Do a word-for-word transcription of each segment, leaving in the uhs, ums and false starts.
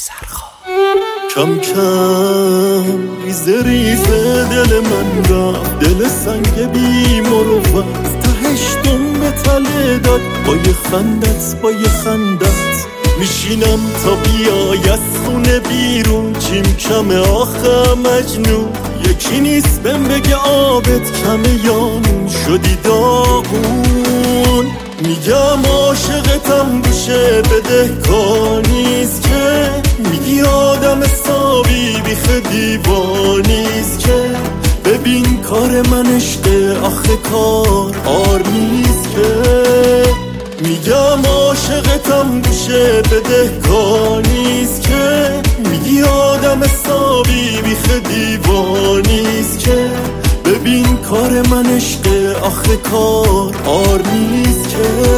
کم کم ریزه ریزه دل من رفت، دل سنگ بی مروت تهش دنبه تله داد. با یه خندت با یه خندت میشینم تا بیای از خونه بیرون. چیم کمه آخه مجنون، یکی نیست بهم بگه آبت کمه یا نون شدی داغون. میگم عاشقتم گوشه بده کار نیست که، میگی آدم حسابی بیخ دیوانیست که. ببین کار من عشقه آخه کار آر نیست که. میگم عاشقتم گوشه بده کار نیست که، میگی آدم حسابی بیخ دیوانیست که. ببین کار من عشقه آخه کار آر نیست که.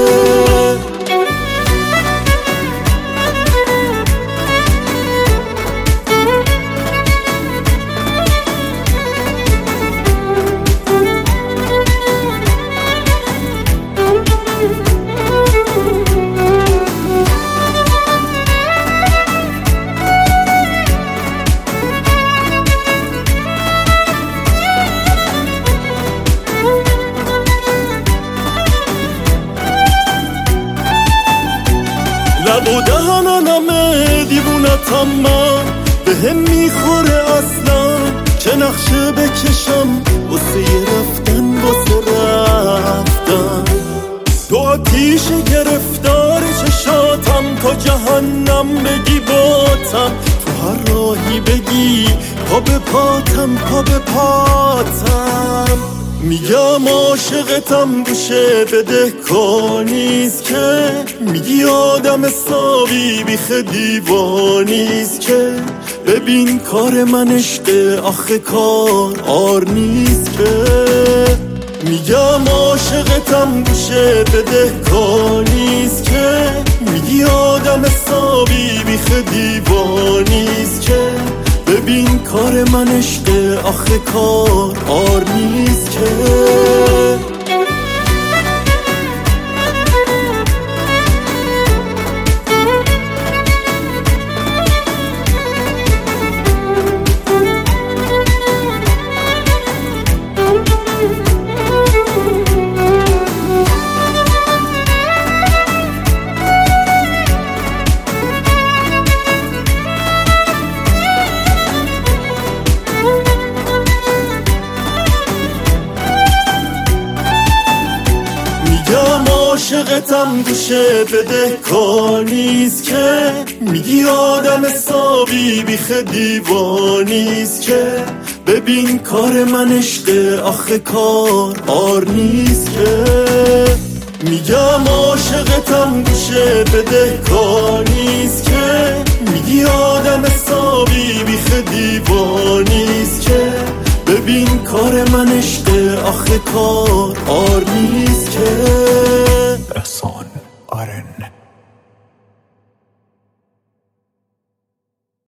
لب و دهنمه دیوونتم من، به هم میخوره اصلا چه نقشه بکشم واسه رفتن واسه رفتن. تو آتیش گرفتار چشاتم تا جهنم بگی باتم، تو هر راهی بگی پا به پاتم پا به پاتم. میگم عاشقتم گوشه بده کار نیست که، میگی آدم حسابی بیخ دیوانیست که. ببین کار من عشقه آخه کار آر نیست که. میگم عاشقتم گوشه بده کار نیست که، میگی آدم حسابی بیخ دیوانیست که. ببین کار من عشقه آخه کار آر نیست که. میگم عاشقتم گوشه بده کار نیست که، میگی آدم حسابی بیخ دیوانیست که. ببین کار من عشقه آخه کار آر نیست که. میگم عاشقتم گوشه بده کار نیست که، میگی آدم حسابی بیخ دیوانیست که. ببین کار من عشقه آخه کار آر نیست که. احسان آرن